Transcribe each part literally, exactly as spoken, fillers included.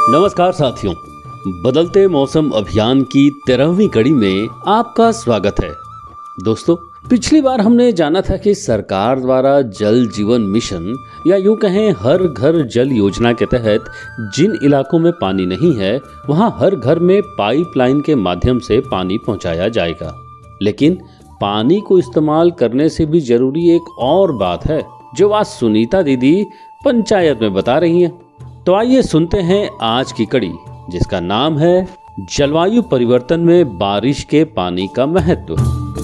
नमस्कार साथियों, बदलते मौसम अभियान की तेरहवीं कड़ी में आपका स्वागत है। दोस्तों, पिछली बार हमने जाना था कि सरकार द्वारा जल जीवन मिशन या यूं कहें हर घर जल योजना के तहत जिन इलाकों में पानी नहीं है वहां हर घर में पाइपलाइन के माध्यम से पानी पहुंचाया जाएगा। लेकिन पानी को इस्तेमाल करने से भी जरूरी एक और बात है जो आज सुनीता दीदी पंचायत में बता रही हैं। तो आइए सुनते हैं आज की कड़ी, जिसका नाम है जलवायु परिवर्तन में बारिश के पानी का महत्व।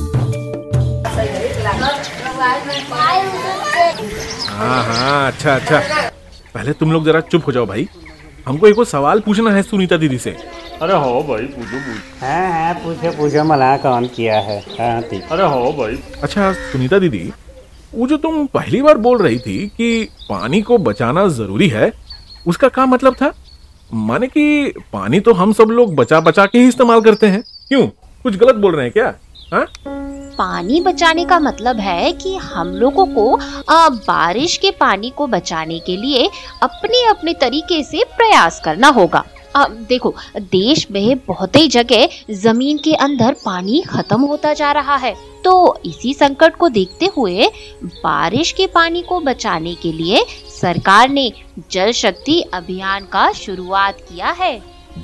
हाँ हाँ अच्छा अच्छा पहले तुम लोग जरा चुप हो जाओ भाई। हमको एक सवाल पूछना है सुनीता दीदी से। अरे हो भाई, पूछो पूछो। हाँ हाँ पूछो पूछो, मला कौन किया है। हाँ ठीक। अरे हो भाई। अच्छा सुनीता दीदी, वो जो तुम पहली बार बोल रही थी कि पानी को बचाना जरूरी है, उसका क्या मतलब था? माने कि पानी तो हम सब लोग बचा बचा के ही इस्तेमाल करते हैं, क्यों कुछ गलत बोल रहे हैं क्या? हाँ? पानी बचाने का मतलब है कि हम लोगों को आ, बारिश के पानी को बचाने के लिए अपने अपने तरीके से प्रयास करना होगा। आ, देखो, देश में बहुत ही जगह जमीन के अंदर पानी खत्म होता जा रहा है, तो इसी संकट को देखते हुए बारिश के पानी को बचाने के लिए सरकार ने जल शक्ति अभियान का शुरुआत किया है।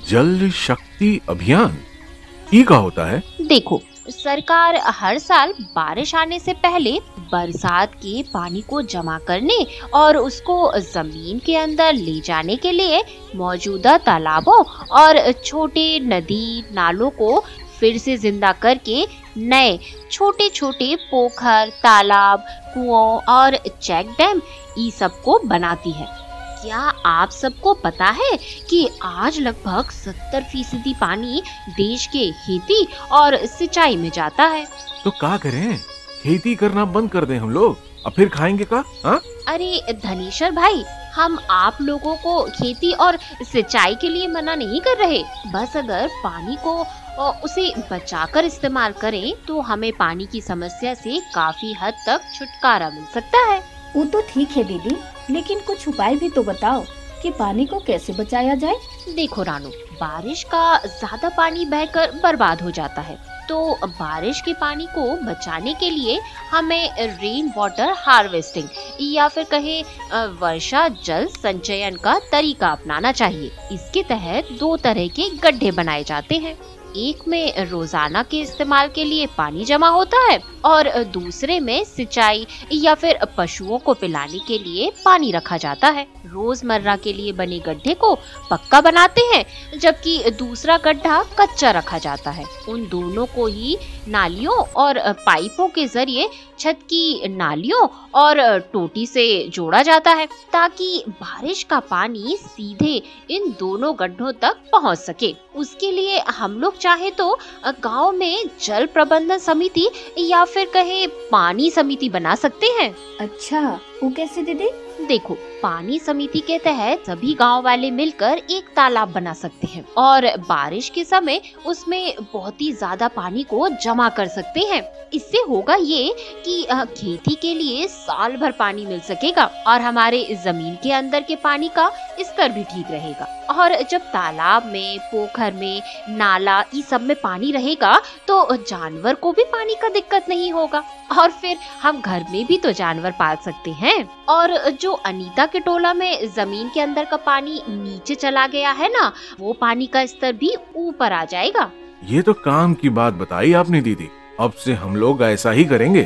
जल शक्ति अभियान ये क्या होता है? देखो, सरकार हर साल बारिश आने से पहले बरसात के पानी को जमा करने और उसको जमीन के अंदर ले जाने के लिए मौजूदा तालाबों और छोटे नदी नालों को फिर से जिंदा करके नए छोटे छोटे पोखर, तालाब, कुओं और चेक डैम ये सब को बनाती है। क्या आप सबको पता है कि आज लगभग सत्तर फीसदी पानी देश के खेती और सिंचाई में जाता है? तो क्या करें? खेती करना बंद कर दें हम लोग, अब फिर खाएंगे क्या? हाँ? अरे धनेश्वर भाई, हम आप लोगों को खेती और सिंचाई के लिए मना नहीं कर रहे। बस अगर पानी को उसे बचाकर इस्तेमाल करें तो हमें पानी की समस्या से काफी हद तक छुटकारा मिल सकता है। वो तो ठीक है दीदी, लेकिन कुछ उपाय भी तो बताओ कि पानी को कैसे बचाया जाए। देखो रानू, बारिश का ज्यादा पानी बहकर बर्बाद हो जाता है, तो बारिश के पानी को बचाने के लिए हमें रेन वाटर हार्वेस्टिंग या फिर कहे वर्षा जल संचयन का तरीका अपनाना चाहिए। इसके तहत दो तरह के गड्ढे बनाए जाते हैं। एक में रोजाना के इस्तेमाल के लिए पानी जमा होता है और दूसरे में सिंचाई या फिर पशुओं को पिलाने के लिए पानी रखा जाता है। रोजमर्रा के लिए बने गड्ढे को पक्का बनाते हैं, जबकि दूसरा गड्ढा कच्चा रखा जाता है। उन दोनों को ही नालियों और पाइपों के जरिए छत की नालियों और टोटी से जोड़ा जाता है, ताकि बारिश का पानी सीधे इन दोनों गड्ढों तक पहुंच सके। उसके लिए हम लोग चाहे तो गांव में जल प्रबंधन समिति या फिर कहे पानी समिति बना सकते हैं। अच्छा, वो कैसे दीदी? देखो, पानी समिति के तहत सभी गांव वाले मिलकर एक तालाब बना सकते हैं और बारिश के समय उसमें बहुत ही ज्यादा पानी को जमा कर सकते हैं। इससे होगा ये कि खेती के लिए साल भर पानी मिल सकेगा और हमारे जमीन के अंदर के पानी का स्तर भी ठीक रहेगा। और जब तालाब में, पोखर में, नाला ये सब में पानी रहेगा तो जानवर को भी पानी का दिक्कत नहीं होगा और फिर हम घर में भी तो जानवर पाल सकते हैं। और जो अनीता के टोला में जमीन के अंदर का पानी नीचे चला गया है ना, वो पानी का स्तर भी ऊपर आ जाएगा। ये तो काम की बात बताई आपने दीदी, अब से हम लोग ऐसा ही करेंगे।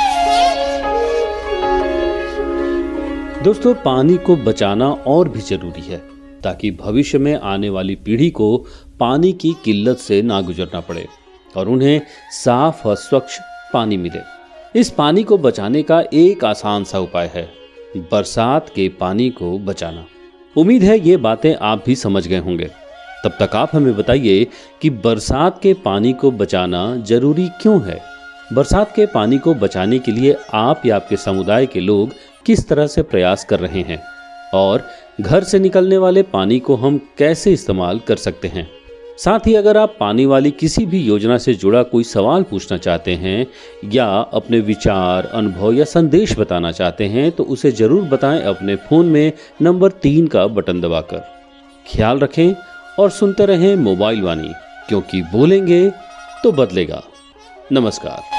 दोस्तों, पानी को बचाना और भी जरूरी है ताकि भविष्य में आने वाली पीढ़ी को पानी की किल्लत से ना गुजरना पड़े और उन्हें साफ और स्वच्छ पानी मिले। इस पानी को बचाने का एक आसान सा उपाय है बरसात के पानी को बचाना। उम्मीद है ये बातें आप भी समझ गए होंगे। तब तक आप हमें बताइए कि बरसात के पानी को बचाना जरूरी क्यों है। बरसात के पानी को बचाने के लिए आप या आपके समुदाय के लोग किस तरह से प्रयास कर रहे हैं और घर से निकलने वाले पानी को हम कैसे इस्तेमाल कर सकते हैं। साथ ही अगर आप पानी वाली किसी भी योजना से जुड़ा कोई सवाल पूछना चाहते हैं या अपने विचार, अनुभव या संदेश बताना चाहते हैं तो उसे जरूर बताएं अपने फोन में नंबर तीन का बटन दबाकर। ख्याल रखें और सुनते रहें मोबाइल वाणी, क्योंकि बोलेंगे तो बदलेगा। नमस्कार।